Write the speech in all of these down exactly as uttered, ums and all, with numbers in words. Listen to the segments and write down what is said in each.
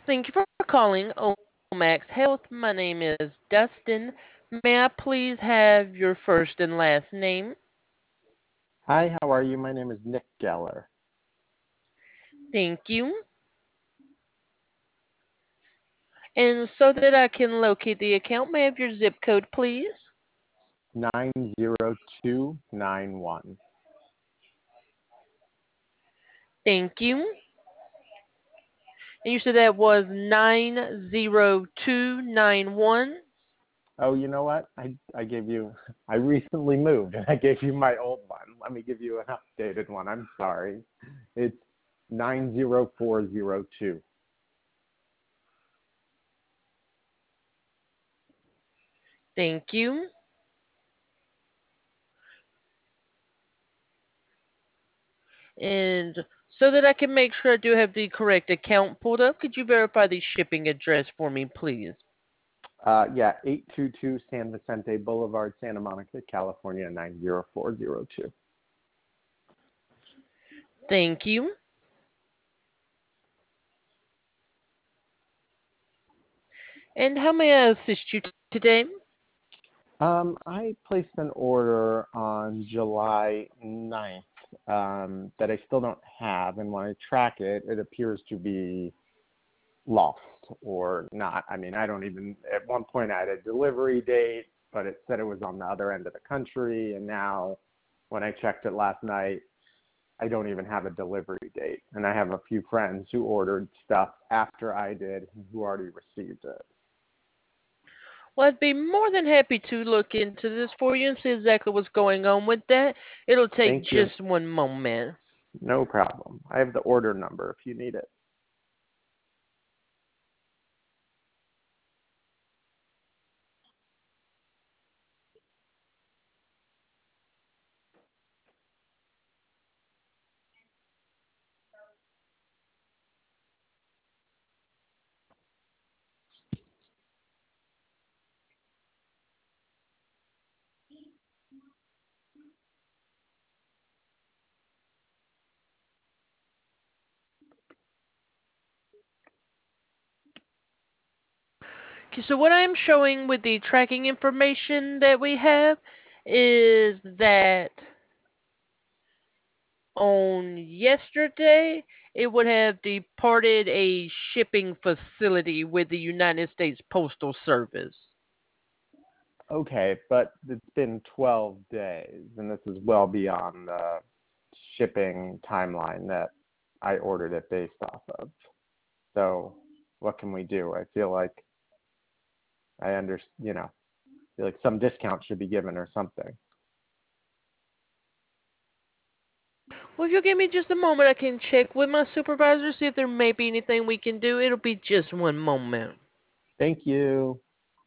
Thank you for calling Omax Health. My name is Dustin. May I please have your first and last name? Hi, how are you? My name is Nick Geller. Thank you. And so that I can locate the account, may I have your zip code, please? nine zero two nine one. Thank you. And you said that was nine zero two nine one. Oh, you know what? I I gave you I recently moved and I gave you my old one. Let me give you an updated one. I'm sorry. It's nine zero four zero two. Thank you. And so that I can make sure I do have the correct account pulled up, could you verify the shipping address for me, please? Uh yeah, eight two two San Vicente Boulevard, Santa Monica, California nine zero four zero two. Thank you. And how may I assist you t- today? Um, I placed an order on July ninth um, that I still don't have, and when I track it, it appears to be lost or not. I mean, I don't even, at one point I had a delivery date, but it said it was on the other end of the country, and now when I checked it last night, I don't even have a delivery date. And I have a few friends who ordered stuff after I did who already received it. Well, I'd be more than happy to look into this for you and see exactly what's going on with that. It'll take Thank you. just one moment. No problem. I have the order number if you need it. Okay, so what I'm showing with the tracking information that we have is that on yesterday it would have departed a shipping facility with the United States Postal Service. Okay, but it's been twelve days, and this is well beyond the shipping timeline that I ordered it based off of. So, what can we do? I feel like I under, you know, feel like some discount should be given or something. Well, if you'll give me just a moment, I can check with my supervisor, see if there may be anything we can do. It'll be just one moment. Thank you.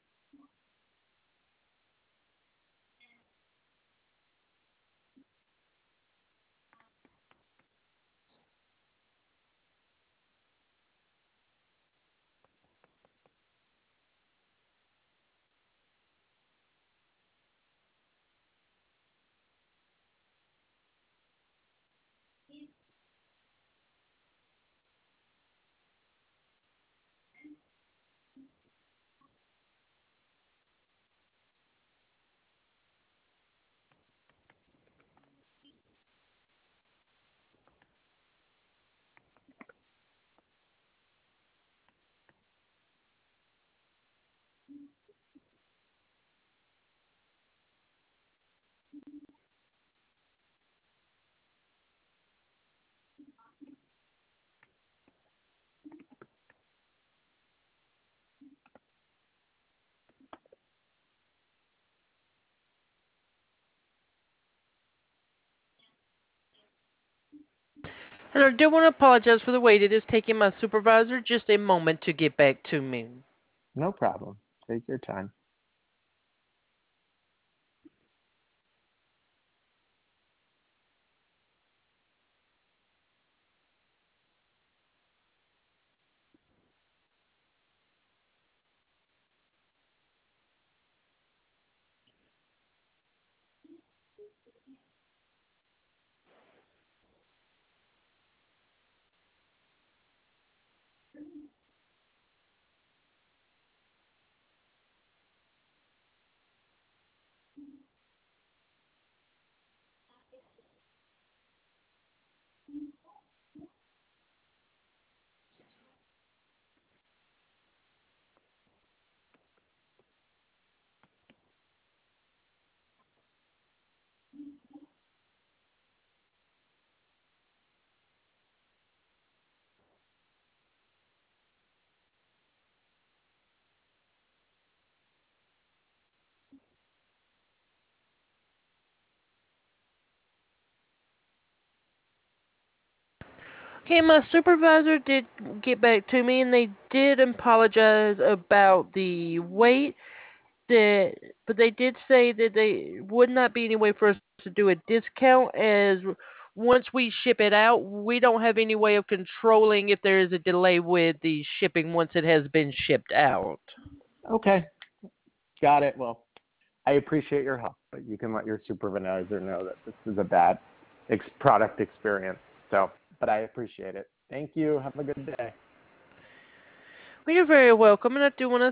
And I do want to apologize for the wait. It is taking my supervisor just a moment to get back to me. No problem. Take your time. Okay, my supervisor did get back to me, and they did apologize about the wait. That, but they did say that they would not be any way for us to do a discount, as once we ship it out, we don't have any way of controlling if there is a delay with the shipping once it has been shipped out. Okay, got it. Well, I appreciate your help, but you can let your supervisor know that this is a bad ex- product experience. So, but I appreciate it. Thank you. Have a good day. Well, you're very welcome, and I do want to